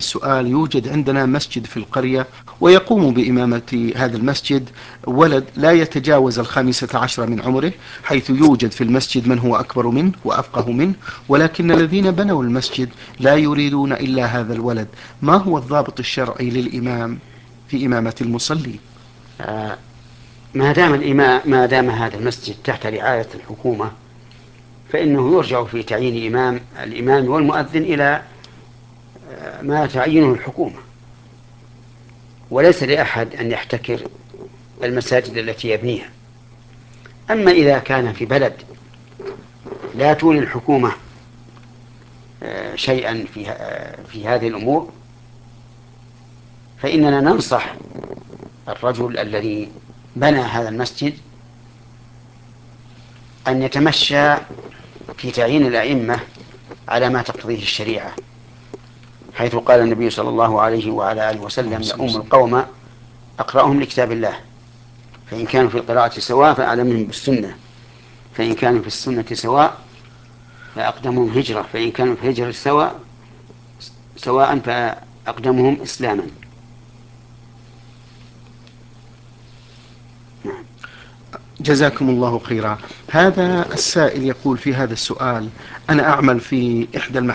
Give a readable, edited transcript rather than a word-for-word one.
السؤال: يوجد عندنا مسجد في القرية، ويقوم بإمامة هذا المسجد ولد لا يتجاوز 15 من عمره، حيث يوجد في المسجد من هو أكبر منه وأفقه منه، ولكن الذين بنوا المسجد لا يريدون إلا هذا الولد. ما هو الضابط الشرعي للإمام في إمامة المصلي؟ ما دام هذا المسجد تحت رعاية الحكومة، فإنه يرجع في تعيين الإمام والمؤذن إلى ما تعينه الحكومة، وليس لأحد أن يحتكر المساجد التي يبنيها. أما إذا كان في بلد لا تولي الحكومة شيئا في هذه الأمور، فإننا ننصح الرجل الذي بنى هذا المسجد أن يتمشى في تعيين الأئمة على ما تقتضيه الشريعة، حيث قال النبي صلى الله عليه وعلى آله وسلم: يؤم القوم أقرأهم لكتاب الله، فإن كانوا في القراءة سواء فأعلمهم بالسنة، فإن كانوا في السنة سواء فأقدمهم هجرة، فإن كانوا في الهجرة سواء فأقدمهم إسلاما. جزاكم الله خيرا. هذا السائل يقول في هذا السؤال: أنا أعمل في إحدى